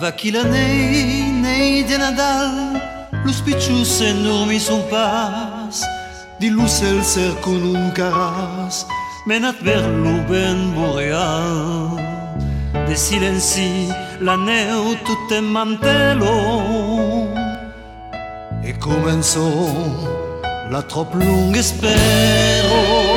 Vaquilanei, nei de Nadal, los piccius enormi son pas, di l'ucel cercun un caras, menat ver l'uben boreal. De silenci, la neu tutte mantelo, e comenzò la trop lunga spero.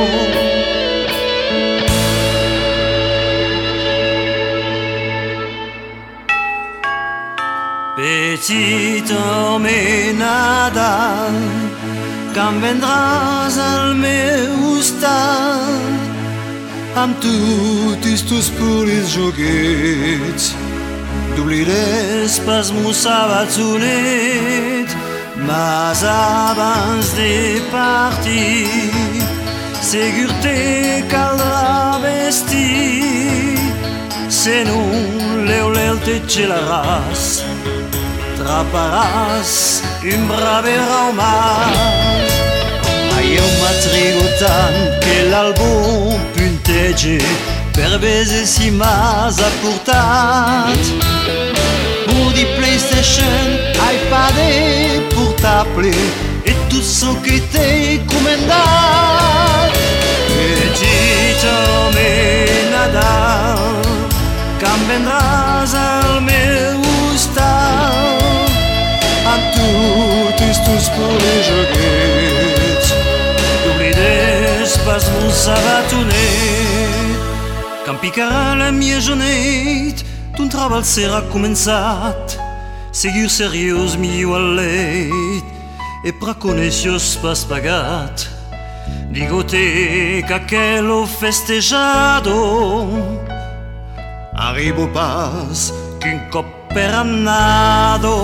Petito me Nadal, quand vendràs al meu estat, amb tutis tus puris joguets, d'oblidés pas mossar batzonet, mas abans de partir, segur te caldrà vestir, se non l'eulel te gelaràs, traparàs un bravera au mar. Io m'attrigo tant che l'album punteggi per bese si m'has apportat. Pour di PlayStation, iPad e portable e tot ce que t'he comendat. Petito me Nadal, quand vendràs al meu estat, amb tutis tus puris joguets, d'oblides pas mon sabatonet. Quand picarà la mia jonet, ton treball serà començat, segur seriós millor al leit, e praconecios pas pagat. Digo-te qu'aquello festejado arrivo pas qu'un cop per annado.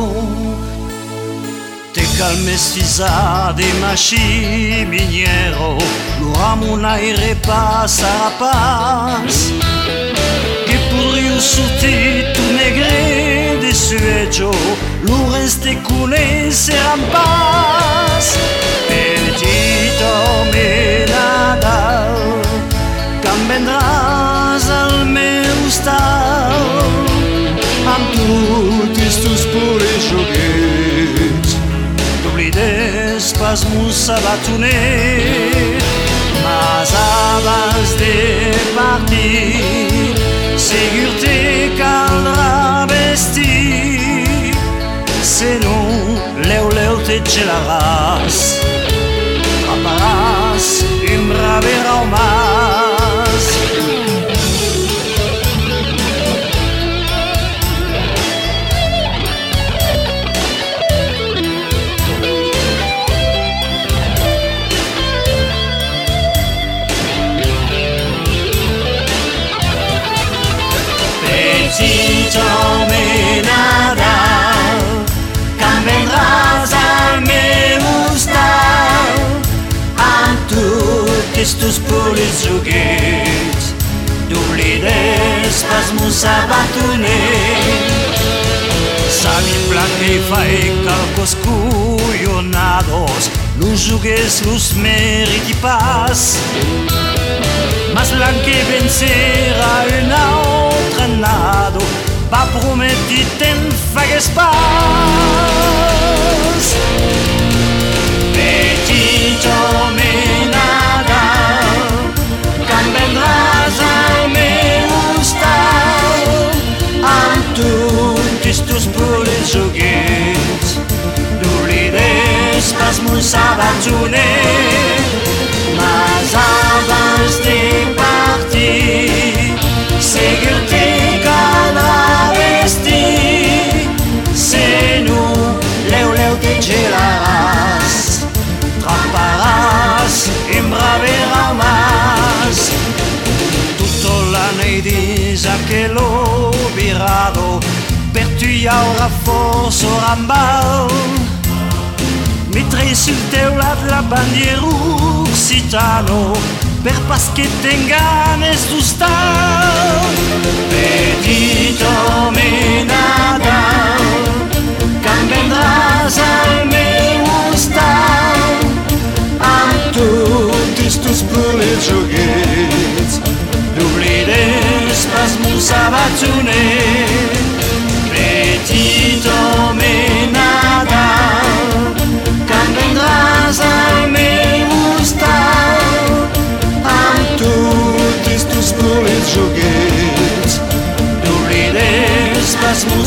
Te calmes fisa de machi miniero, lo amo un aire passarà pas, che pur sortir tu negre de sueggio, lo reste conesceran pas. Petito me Nadal, quand vendràs al meu estat, amb tutis tus puris joguets, d'oblides pas mon sabatonet, mas abans de partir, segur te caldrà vestir, se non l'eulel te gelaràs, traparàs un bravera au mas. Petito me Nadal, quand vendràs al meu estat, amb tutis tus puris joguets, d'oblides pas mon sabatonet. Sami blanca i fai calcos cuyonados, los joguets los meriti pas, mas l'any que vencerà un altre nado, va prometti te'n fagues pas. Petito me Nadal, quand vendràs al meu estat, amb tutis tus puris joguets, d'oblides pas mon sabatonet, mas abans de partir, segur te caldrà vestir, se non l'eulel te gelaràs, traparàs un bravera au mas. Tutto l'anno dis aquello virado, per tu hi haurà força rambal, mentre sul teulat la bandiera occitano, per pas que tenganes d'ustar. Petito me Nadal, quand vendràs al meu estat, amb tutis tus puris joguets, d'oblides pas mon sabatonet.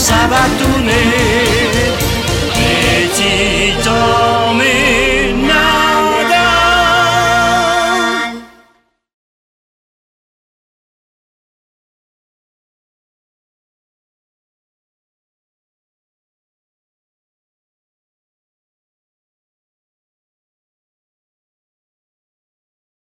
ça va tourner. Petit temps